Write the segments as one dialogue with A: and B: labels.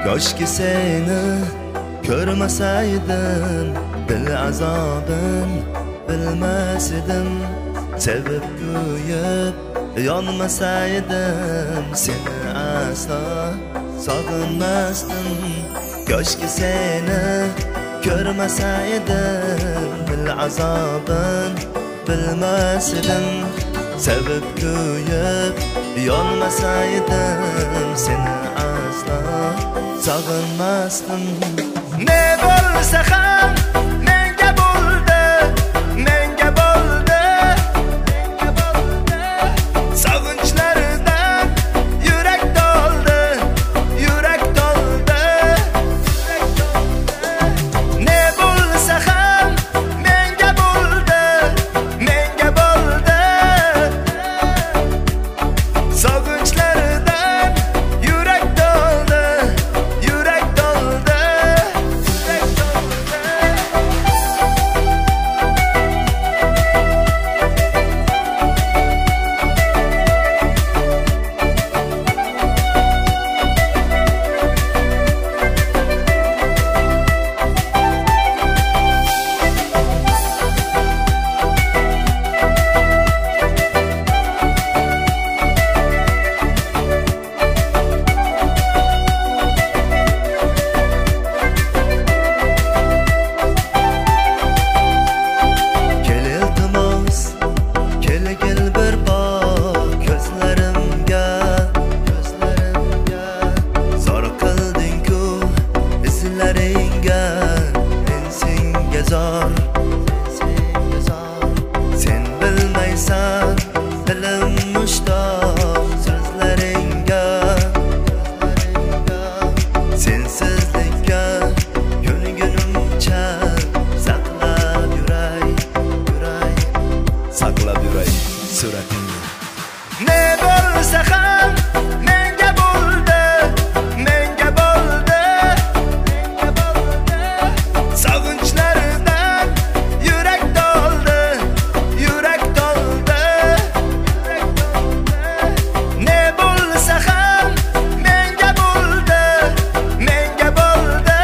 A: Koşki seni görmeseydim, dil azabın bilmeseydim. Sevip kuyup yanmasaydım, seni asla sağınmazdım. Koşki seni görmeseydim, dil azabın bilmeseydim. Sevip kuyup yanmasaydım, seni asla sağınmazdım. Ne bo'lsa ham menga bo'ldi, menga bo'ldi. Sog'inchlardan yurak to'ldi, yurak to'ldi. Ne bo'lsa ham menga bo'ldi, menga bo'ldi. Sog'inchlardan yurak to'ldi, yurak to'ldi. Sen bilmaysan dilim mushtoq so'zlaringga, sensizlikka ko'ngunimcha saqlab yuray, saqlab yuray suratingni. Ne bo'lsa ham menga bo'ldi, menga bo'ldi. Sog'inchlardan yurak to'ldi, yurak to'ldi. Ne bo'lsa ham menga bo'ldi, menga bo'ldi.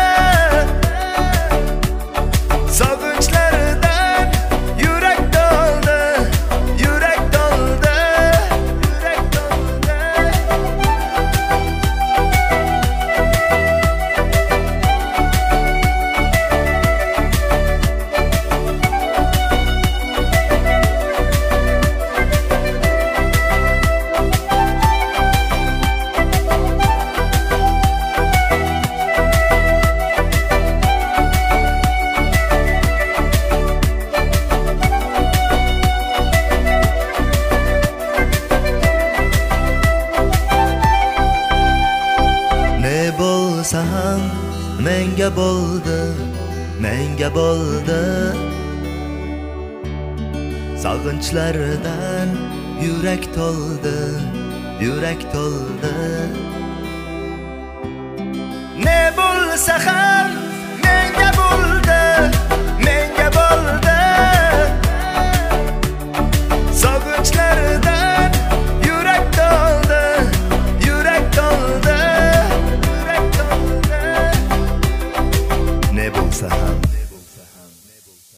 A: Sog'inchlardan yurak to'ldi, yurak to'ldi, yurak to'ldi. Ne bo'lsa ham menga bo'ldi, menga bo'ldi. Sog'inchlardan yurak to'ldi, yurak to'ldi. Ne bo'lsa ham menga bo'ldi, menga bo'ldi. Sog'inchlardan yurak to'ldi, yurak to'ldi. Ne bo'lsa ham